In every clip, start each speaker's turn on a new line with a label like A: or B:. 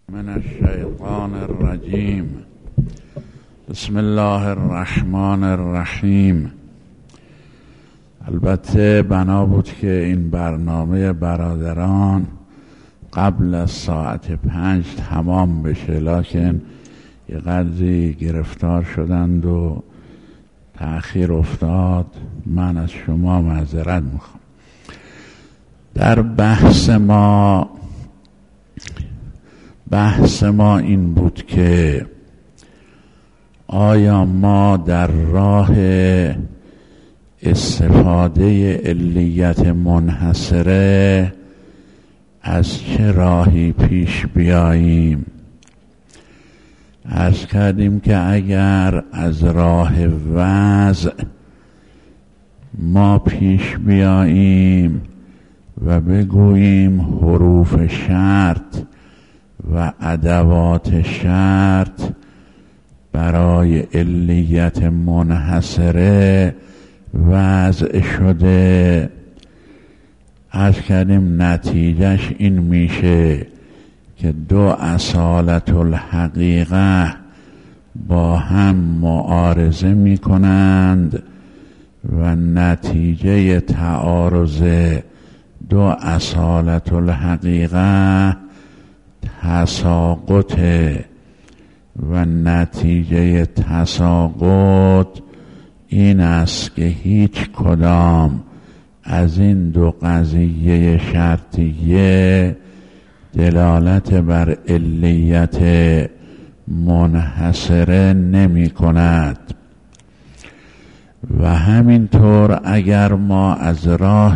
A: من الشیطان الرجیم. بسم الله الرحمن الرحیم. البته بنا بود که این برنامه برادران قبل از ساعت 5 تمام بشه، لکن یه قدری گرفتار شدند و تأخیر افتاد. من از شما معذرت میخوام. در بحث ما این بود که آیا ما در راه استفاده علیت منحصره از چه راهی پیش بیاییم؟ عرض کردیم که اگر از راه وضع ما پیش بیاییم و بگوییم حروف شرط و ادوات شرط برای علیت منحصره وضع شده، عرض کردیم نتیجهش این میشه که دو اصالت الحقیقه با هم معارضه میکنند و نتیجه تعارض دو اصالت الحقیقه تساقط و نتیجه تساقط این است که هیچ کدام از این دو قضیه شرطیه دلالت بر علیت منحصره نمی کند. و همینطور اگر ما از راه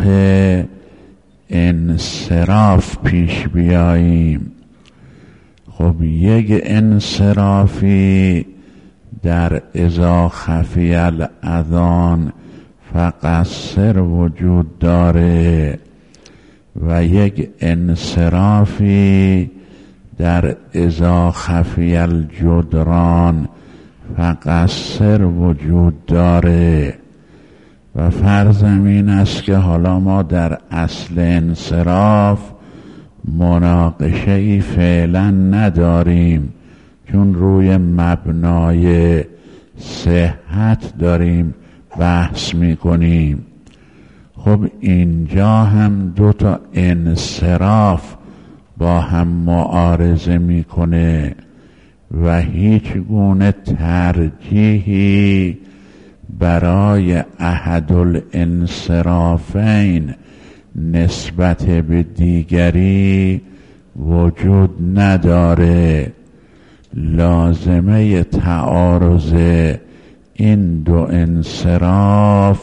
A: انصراف پیش بیاییم، خب یک انصرافی در اذا خفی الاذان فقصر وجود داره و یک انصرافی در اذا خفی الجدران فقصر وجود داره. و فرضم این است که حالا ما در اصل انصراف مناقشه ای فعلا نداریم، چون روی مبنای صحت داریم بحث میکنیم. خب اینجا هم دو تا انصراف با هم معارضه میکنه و هیچ گونه ترجیحی برای احد الانصرافین نسبت به دیگری وجود نداره. لازمه تعارض این دو انصراف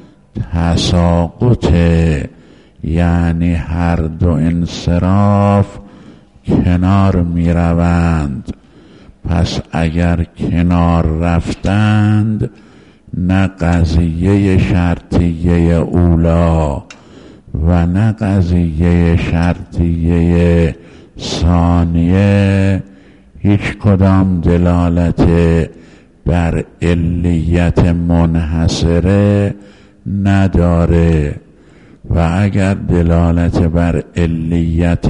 A: تساقطه، یعنی هر دو انصراف کنار می روند. پس اگر کنار رفتند نه قضیه شرطیه اولا و نه قضیه شرطیه ثانیه هیچ کدام دلالت بر علیت منحصره نداره. و اگر دلالت بر علیت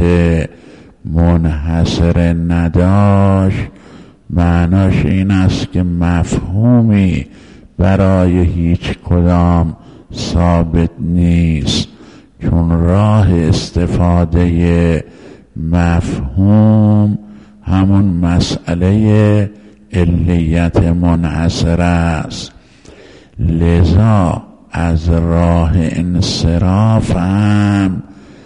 A: منحصره نداشت، معناش این است که مفهومی برای هیچ کدام ثابت نیست، چون راه استفاده مفهوم همون مسئله علیت منحصره است. لذا از راه انصراف هم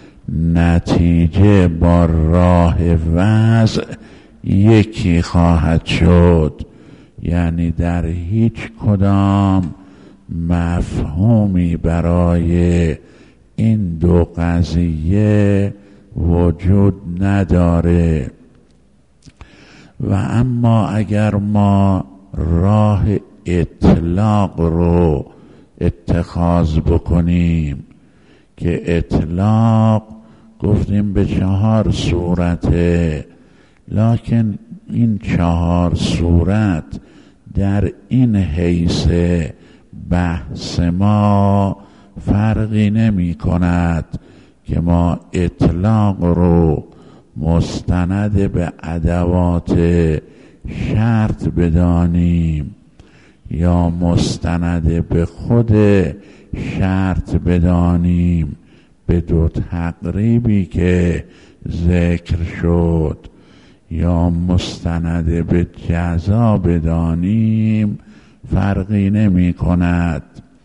A: نتیجه با راه وضع یکی خواهد شد، یعنی در هیچ کدام مفهومی برای این دو قضیه وجود نداره. و اما اگر ما راه اطلاق رو اتخاذ بکنیم، که اطلاق گفتیم به 4 صورته، لکن این 4 صورت در این حیث بحث ما فرقی نمی کند که ما اطلاق رو مستند به ادوات شرط بدانیم یا مستند به خود شرط بدانیم، به دو تقریبی که ذکر شد، یا مستند به جزا بدانیم فرقی نمی کند.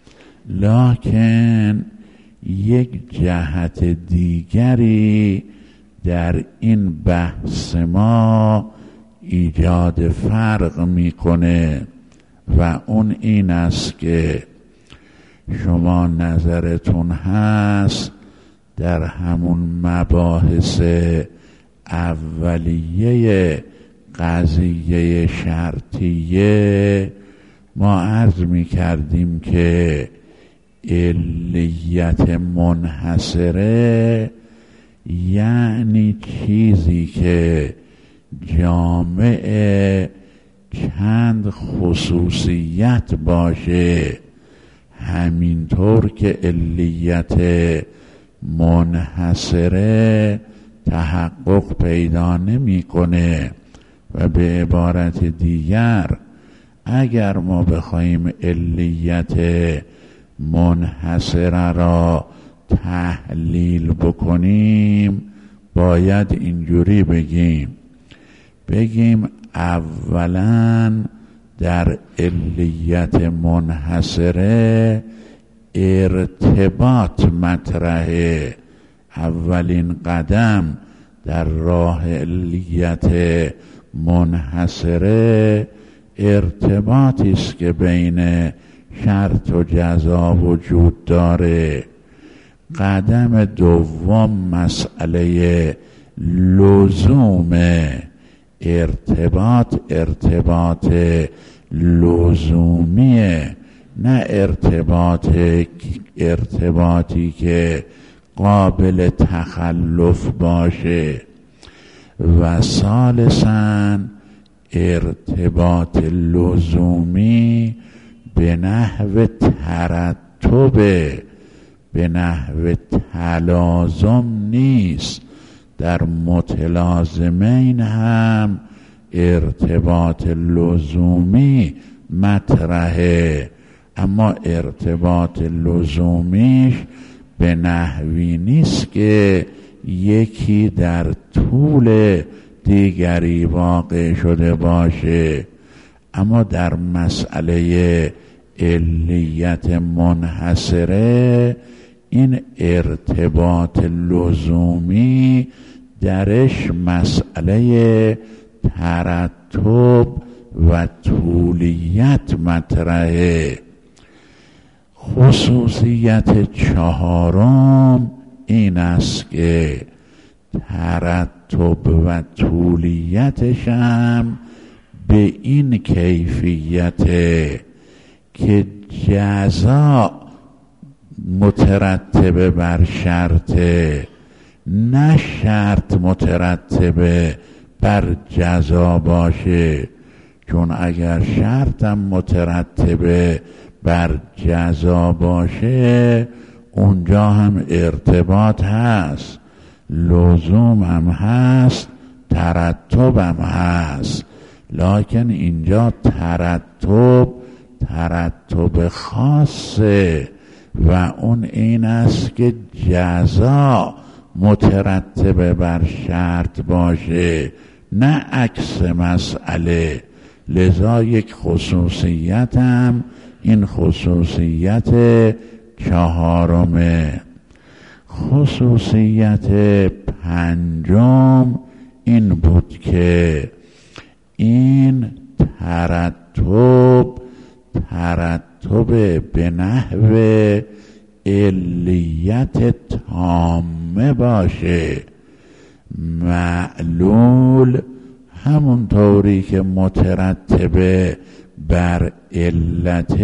A: لکن یک جهت دیگری در این بحث ما ایجاد فرق میکنه و اون این است که شما نظرتون هست در همون مباحث اولیه قضیه شرطیه ما عرض می کردیم که علیت منحصره یعنی چیزی که جامع چند خصوصیت باشه، همینطور که علیت منحصره تحقق پیدا نمی‌کنه. و به عبارت دیگر اگر ما بخوایم علیت منحصره را تحلیل بکنیم باید اینجوری بگیم اولا در علیت منحصره ارتباط مطرحه. اولین قدم در راه علیت منحصره ارتباطی است که بین شرط و جزا وجود داره. قدم دوم مسئله لزومه. ارتباط لزومیه، نه ارتباطی که قابل تخلف باشه. و ثالثاً ارتباط لزومی به نحو ترتب، به نحو تلازم نیست. در متلازمین هم ارتباط لزومی مطرحه، اما ارتباط لزومیش به نحوی نیست که یکی در طول دیگری واقع شده باشه. اما در مسئله علیت منحصره این ارتباط لزومی درش مسئله ترتب و طولیت مطرحه. خصوصیت چهارم این است که ترتب و طولیتش هم به این کیفیت که جزا مترتبه بر شرطه، نه شرط مترتبه بر جزا باشه. چون اگر شرطم مترتبه بر جزا باشه اونجا هم ارتباط هست، لزوم هم هست، ترتب هم هست. لکن اینجا ترتب خاصه و اون این است که جزا مترتبه بر شرط باشه، نه عکس مسئله. لذا یک خصوصیت هم این خصوصیت چهارمه. خصوصیت پنجم این بود که این ترتب به نحو علیت تامه باشه. معلول همونطوری که مترتبه بر علت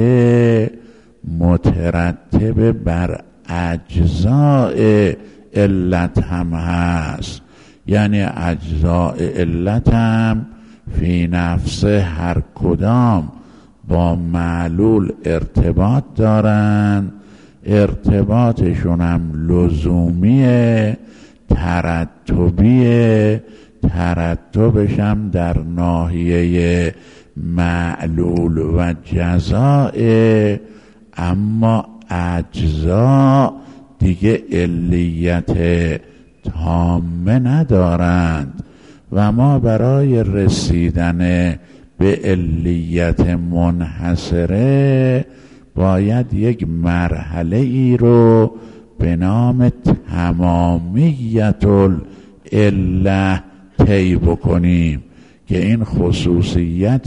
A: مترتبه بر اجزاء علت هم هست. یعنی اجزاء علت هم فی نفس هر کدام با معلول ارتباط دارن، ارتباطشون هم لزومیه، ترتبش هم در ناحیه معلول و جزاء، اما اجزا دیگه علیت تامه ندارند و ما برای رسیدن به علیت منحصره باید یک مرحله ای رو به نام تمامیت العله طی بکنیم که این خصوصیت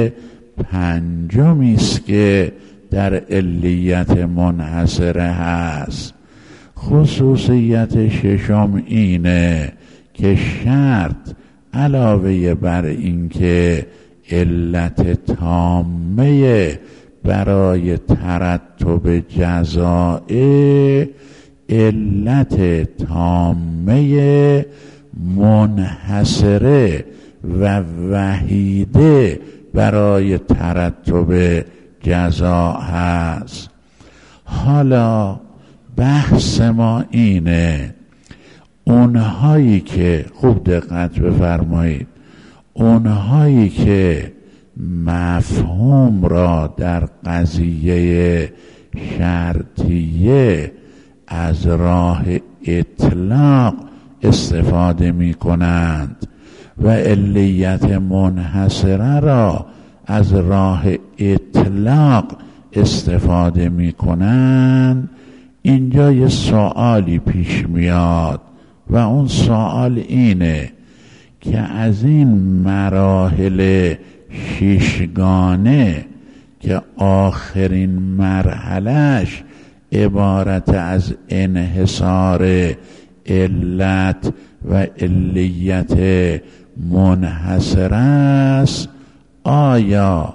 A: پنجمی است که در علیت منحصره هست. خصوصیت ششم اینه که شرط علاوه بر این که علت تامه برای ترتب جزائه، علت تامه منحصره و وحیده برای ترتب جزا هست. حالا بحث ما اینه، اونهایی که خوب دقت بفرمایید، اونهایی که مفهوم را در قضیه شرطیه از راه اطلاق استفاده می کنند و علیت منحصره را از راه اطلاق استفاده می کنند، اینجا یه سوالی پیش میاد و اون سوال اینه که از این مراحل ششگانه که آخرین مرحلهش عبارت از انحصار علت و علیت منحصر است، آیا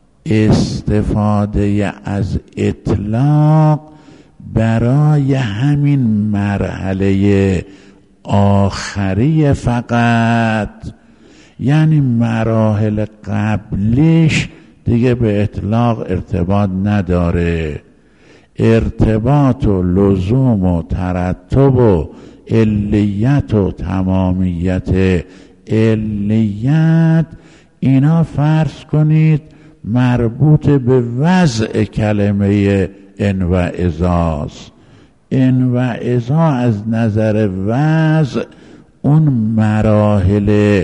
A: استفاده از اطلاق برای همین مرحله آخری فقط، یعنی مراحل قبلیش دیگه به اطلاق ارتباط نداره، ارتباط و لزوم و ترتب و علیت و تمامیت علیت اینا فرض کنید مربوط به وضع کلمه ان و اذاست. ان و اذا از نظر وضع اون مراحل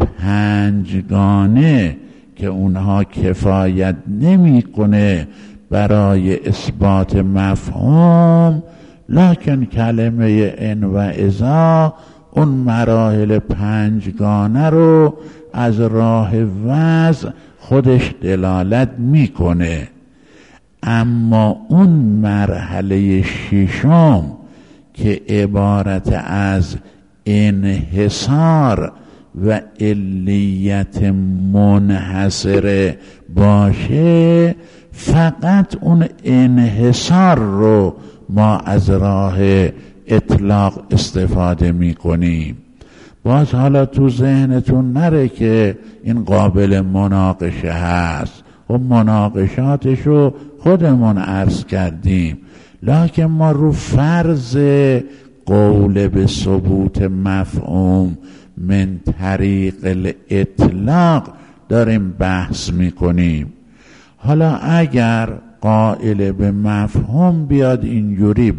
A: پنجگانه که اونها کفایت نمیکنه برای اثبات مفهوم، لکن کلمه ان و اذا اون مراحل پنجگانه رو از راه وضع خودش دلالت میکنه. اما اون مرحله ششم که عبارت از انحصار و علیت منحصره باشه، فقط اون انحصار رو ما از راه اطلاق استفاده می کنیم. باز حالا تو ذهنتون نره که این قابل مناقشه هست و مناقشاتش رو خودمون عرض کردیم، لکن ما رو فرض قول به ثبوت مفهوم من طریق الاطلاق داریم بحث میکنیم. حالا اگر قائل به مفهوم بیاد اینجوری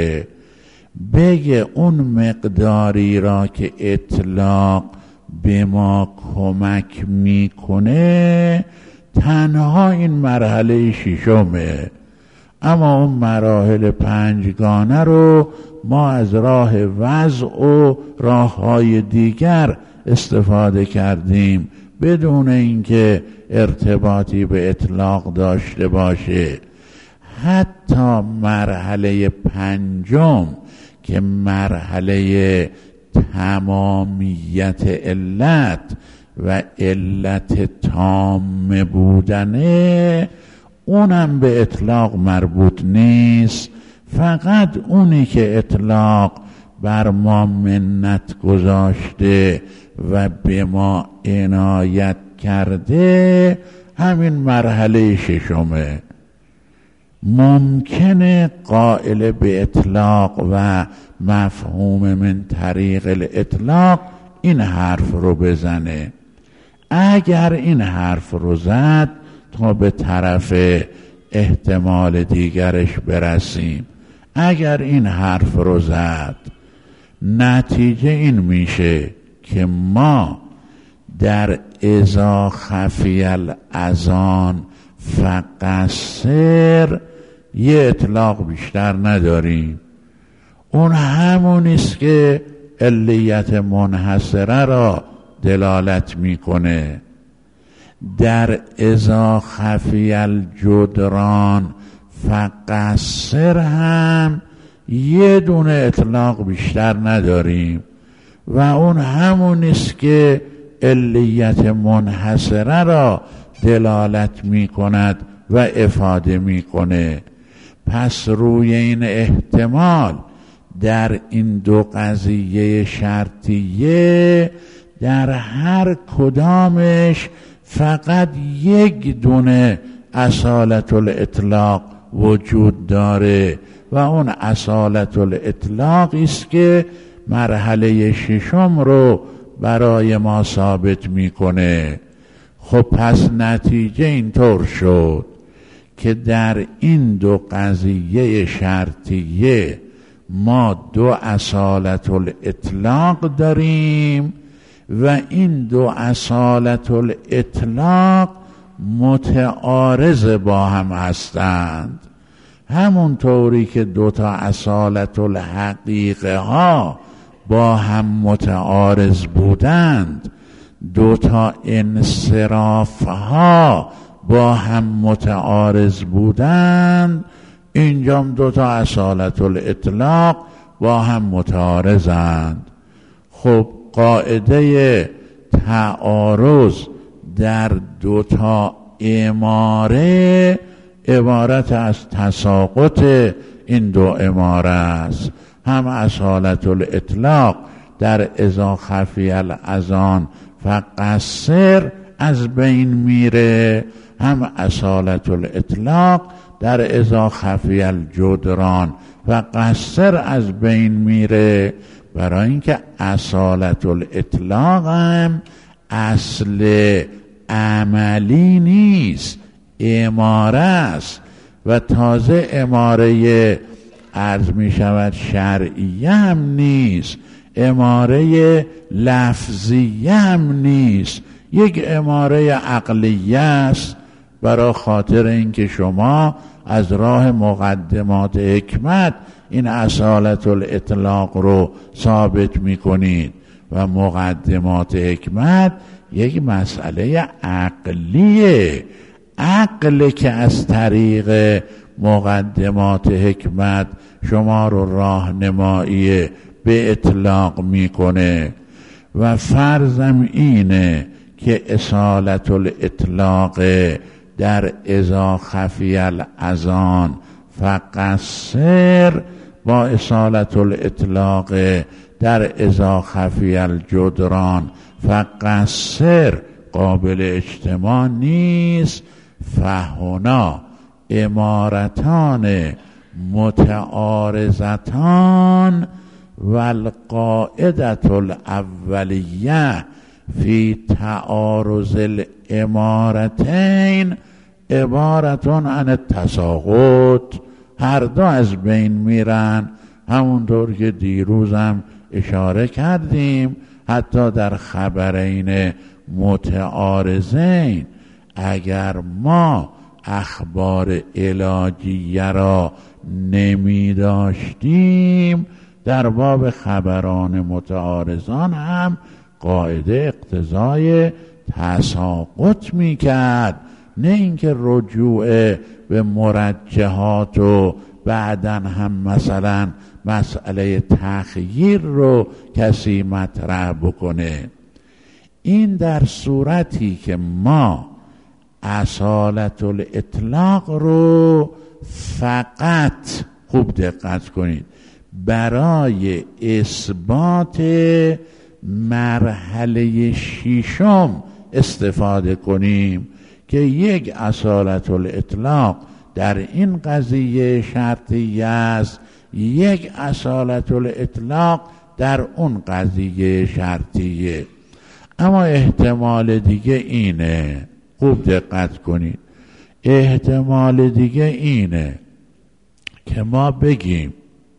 A: بگه اون مقداری را که اطلاق به ما کمک میکنه تنها این مرحله ششمه، اما اون مراحل پنجگانه رو ما از راه وضع و راه‌های دیگر استفاده کردیم بدون اینکه ارتباطی به اطلاق داشته باشه. حتی مرحله پنجم که مرحله تمامیت علت و علت تام بودنه، اونم به اطلاق مربوط نیست. فقط اونی که اطلاق بر ما منت گذاشته و به ما عنایت کرده همین مرحله ششمه. ممکنه قائل به اطلاق و مفهوم من طریق الاطلاق این حرف رو بزنه. اگر این حرف رو زد تا به طرف احتمال دیگرش برسیم، اگر این حرف رو زد نتیجه این میشه که ما در اذا خفی الاذان فقصر یه اطلاق بیشتر نداریم. اون همونیست که علیت منحصره را دلالت میکنه. در اذا خفی الجدران فقصر هم یه دونه اطلاق بیشتر نداریم و اون همونیست که علیت منحصره را دلالت میکند و افاده میکنه. پس روی این احتمال در این دو قضیه شرطیه در هر کدامش فقط یک دونه اصالت الاطلاق وجود داره و اون اصالت الاطلاق است که مرحله ششم رو برای ما ثابت میکنه. خب پس نتیجه اینطور شد که در این دو قضیه شرطیه ما دو اصالت الاطلاق داریم و این دو اصالت الاطلاق متعارض با هم هستند. همونطوری که دو تا اصالت الحقیقه ها با هم متعارض بودند، دو تا انصراف ها با هم متعارض بودند، اینجام دو تا اصالت الاطلاق با هم متعارضند. خب قاعده تعارض در دو تا اماره عبارت از تساقط این دو اماره است. هم اصالت الاطلاق در اذا خفی الاذان فقصر از بین میره، هم اصالت الاطلاق در اذا خفی الجدران فقصر از بین میره. برای اینکه اصالت الاطلاق هم اصل عملی نیست، اماره است و تازه اماره عرض می شود شرعیه هم نیست، اماره لفظیه هم نیست، یک اماره عقلیه است. برای خاطر اینکه شما از راه مقدمات حکمت این اصالت الاطلاق رو ثابت می کنید و مقدمات حکمت یک مسئله عقلیه، عقل که از طریق مقدمات حکمت شما رو راهنمایی به اطلاق میکنه. و فرضم اینه که اصالت الاطلاق در اذا خفی الاذان فقصر با اصالت الاطلاق در اذا خفی الجدران فقصر قابل اجتماع نیست. فهنا امارتان متعارضتان والقاعدة الاولیه فی تعارض الامارتین عبارتون عن التساقط. هر دو از بین میرن، همونطور که دیروزم اشاره کردیم. حتی در خبرین متعارضین اگر ما اخبار علاجیه را نمی داشتیم، در باب خبران متعارضان هم قاعده اقتضای تساقط می کرد، نه اینکه رجوع به مرجحات و بعداً هم مثلا مسئله تخییر رو کسی مطرح بکنه. این در صورتی که ما اصالت الاطلاق رو فقط، خوب دقت کنید، برای اثبات مرحله ششم استفاده کنیم که یک اصالت الاطلاق در این قضیه شرطیه است، یک اصالت الاطلاق در اون قضیه شرطیه. اما احتمال دیگه اینه، خوب دقت کنید، احتمال دیگه اینه که ما بگیم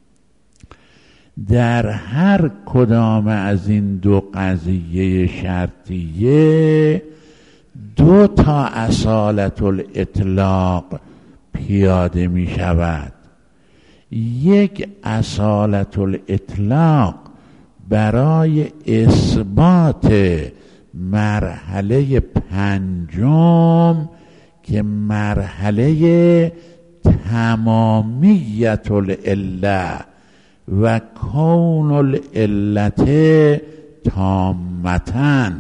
A: در هر کدام از این دو قضیه شرطیه دو تا اصالت الاطلاق پیاده می شود. یک اصالت الاطلاق برای اثبات مرحله پنجم که مرحله تمامیت العله و کون العلت تامتن،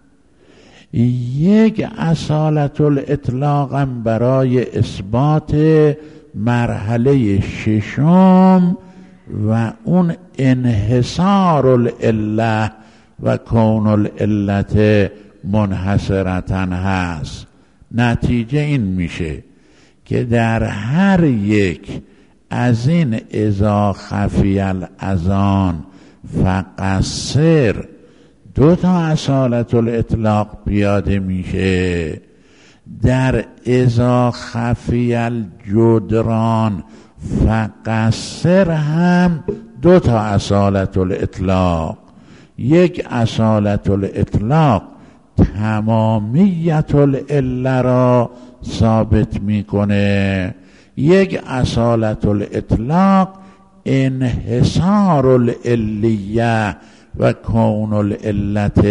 A: یک اصالت الاطلاق برای اثبات مرحله ششم و اون انحصار العله و کون العلت منحصرتن هست. نتیجه این میشه که در هر یک از این اذا خفی الاذان فقصر دو تا اصالت الاطلاق پیاده میشه. در اذا خفی الجدران فقصر هم دو تا اصالت الاطلاق، یک اصالت الاطلاق تمامیت العله را ثابت میکنه، یک اصالت الاطلاق انحصار العلیه و کون العلت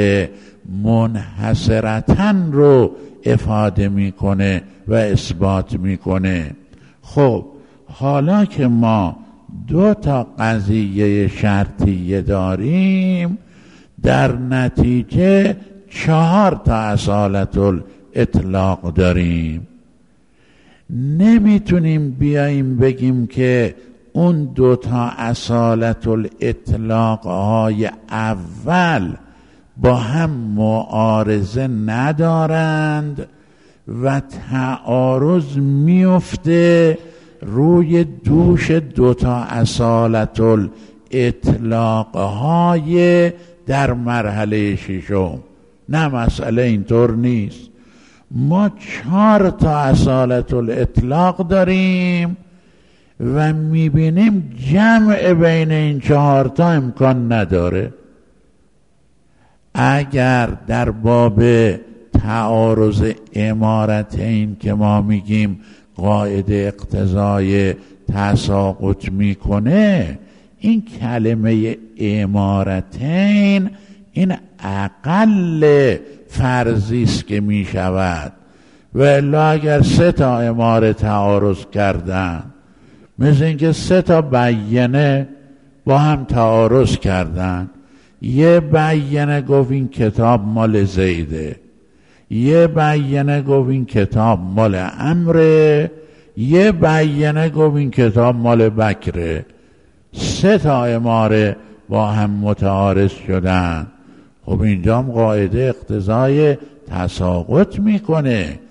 A: منحصرتن رو افاده میکنه و اثبات میکنه. خب حالا که ما دو تا قضیه شرطیه داریم، در نتیجه 4 تا اصالت الاطلاق داریم. نمیتونیم بیاییم بگیم که اون 2 تا اصالت الاطلاق های اول با هم معارضه ندارند و تعارض میفته روی دوش 2 تا اصالت الاطلاق های در مرحله ششم. نه، مسئله اینطور نیست. ما 4 تا اصالت الاطلاق داریم و میبینیم جمع بین این 4 تا امکان نداره. اگر در باب تعارض امارتین که ما میگیم قاعده اقتضای تساقط میکنه، این کلمه امارتین این اقل فرضی است که میشود، و الا اگر 3 تا اماره تعارض کردن، مثل اینکه 3 تا بیانه با هم تعارض کردن، یه بیانه گفت این کتاب مال زیده، یه بیانه گفت این کتاب مال عمره، یه بیانه گفت این کتاب مال بکره. 3 تا اماره با هم متعارض شدن. خب اینجا هم قاعده اقتضای تساقط میکنه.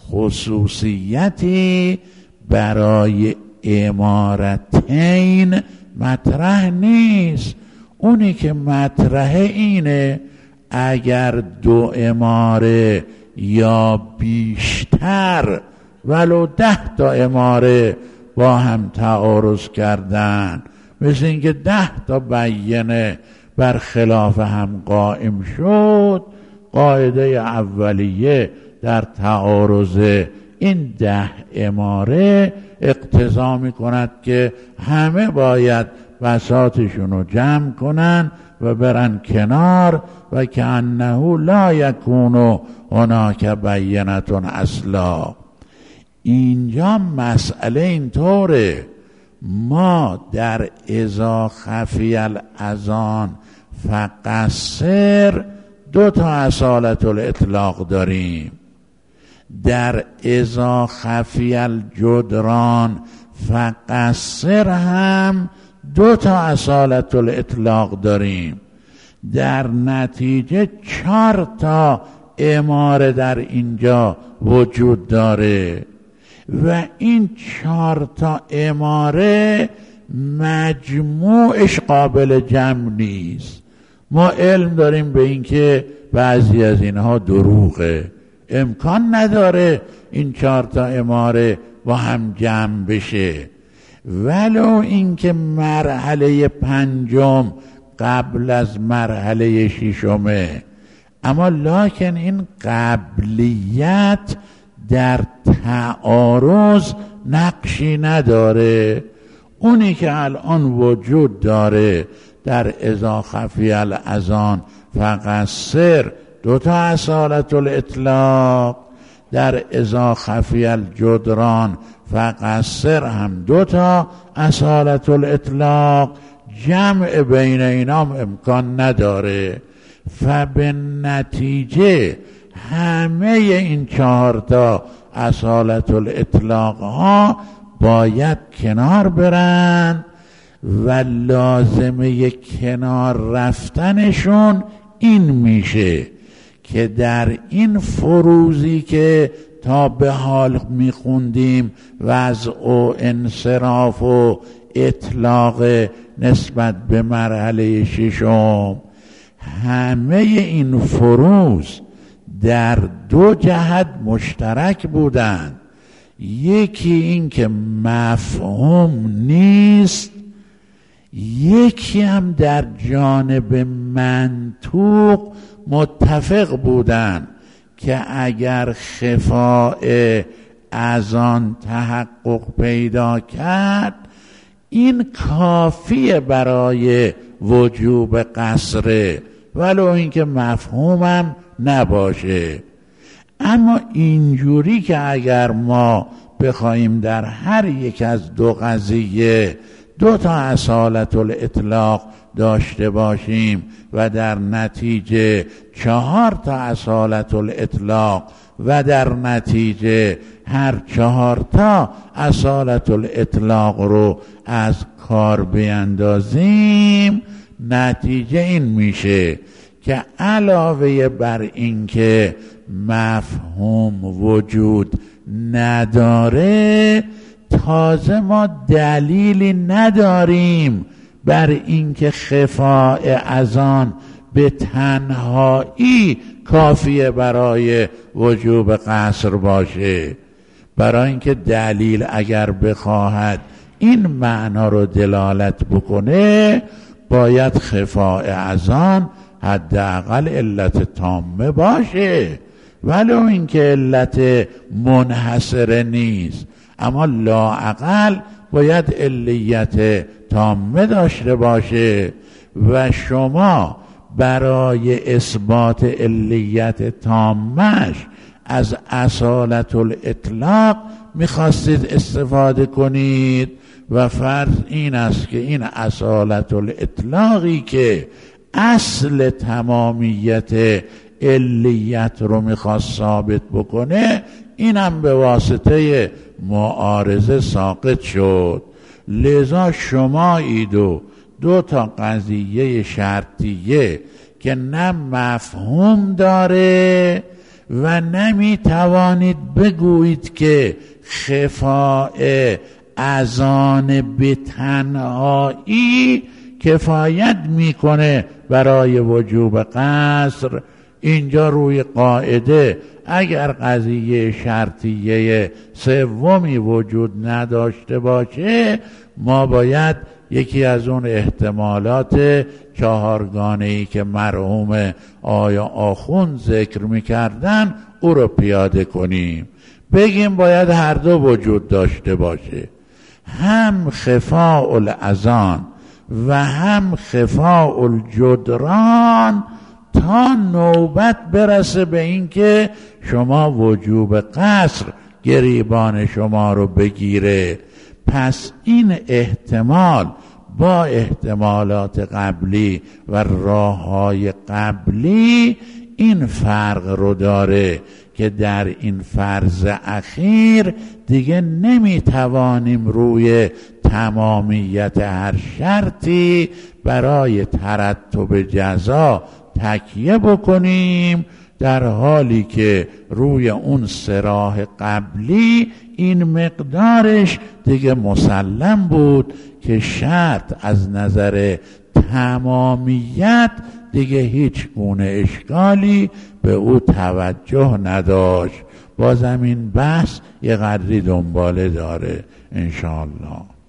A: خصوصیتی برای امارتین مطرح نیست. اونی که مطرح اینه اگر 2 اماره یا بیشتر ولو 10 تا اماره با هم تعارض کردن، مثل اینکه 10 تا بیانه بر خلاف هم قائم شد، قاعده اولیه در تعارض این 10 اماره اقتضا می کند که همه باید بساطشون رو جمع کنن و برن کنار و که انه لا یکون هناک بینتون اصلا. اینجا مسئله اینطوره، ما در اذا خفی الاذان فقصر 2 تا اصالت الاطلاق داریم، در اذا خفی الجدران فقصر هم 2 تا اصالت الاطلاق داریم. در نتیجه 4 تا اماره در اینجا وجود داره. و این 4 اماره مجموعش قابل جمع نیست. ما علم داریم به این که بعضی از اینها دروغه، امکان نداره این 4 اماره با هم جمع بشه، ولو اینکه مرحله 5 قبل از مرحله 6، اما لکن این قبلیت در تعارض نقشی نداره. اونی که الان وجود داره در اذا خفی الاذان فقصر 2 اصالت الاطلاق، در اذا خفی الجدران فقصر هم 2 اصالت الاطلاق، جمع بین اینام امکان نداره. فبالنتیجه همه این 4 اصالت الاطلاق ها باید کنار برن و لازمه کنار رفتنشون این میشه که در این فروزی که تا به حال میخوندیم وضع و انصراف و اطلاق نسبت به مرحله 6، همه این فروز در 2 جهت مشترک بودند. یکی این که مفهوم نیست، یکی هم در جانب منطوق متفق بودند که اگر خفاء اذان تحقق پیدا کرد این کافیه برای وجوب قصره، ولو اینکه مفهومم نباشه. اما اینجوری که اگر ما بخوایم در هر یک از 2 قضیه 2 اصالت الاطلاق داشته باشیم و در نتیجه 4 اصالت الاطلاق و در نتیجه هر 4 اصالت الاطلاق رو از کار بیندازیم، نتیجه این میشه که علاوه بر این که مفهوم وجود نداره، تازه ما دلیلی نداریم بر اینکه خفاء اذان به تنهایی کافیه برای وجوب قصر باشه. برای اینکه دلیل اگر بخواهد این معنا رو دلالت بکنه، باید خفاء اذان حداقل علت تامه باشه، ولو اینکه علت منحصره نیست، اما لااقل باید علیت تامه داشته باشه. و شما برای اثبات علیت تامش از اصالت الاطلاق میخواستید استفاده کنید و فرض این است که این اصالت الاطلاقی که اصل تمامیت علیت رو میخواست ثابت بکنه، اینم به واسطه معارضه ساقط شد. لذا شما ایدو 2 قضیه شرطیه که نه مفهوم داره و نمیتوانید بگویید که خفاء اذان به تنهایی کفایت میکنه برای وجوب قصر. اینجا روی قاعده اگر قضیه شرطیه 3 وجود نداشته باشه، ما باید یکی از اون احتمالات 4گانه‌ای که مرحوم آیا آخوند ذکر میکردن او رو پیاده کنیم. بگیم باید هر 2 وجود داشته باشه، هم خفاء الاذان و هم خفاء الجدران، تا نوبت برسه به این که شما وجوب قصر گریبان شما رو بگیره. پس این احتمال با احتمالات قبلی و راه‌های قبلی این فرق رو داره که در این فرض اخیر دیگه نمیتوانیم روی تمامیت هر شرطی برای ترتب جزا تکیه بکنیم، در حالی که روی اون سراح قبلی این مقدارش دیگه مسلم بود که شرط از نظر تمامیت دیگه هیچ گونه اشکالی به او توجه نداشت. بازم این بحث یه قدری دنباله داره انشاءالله.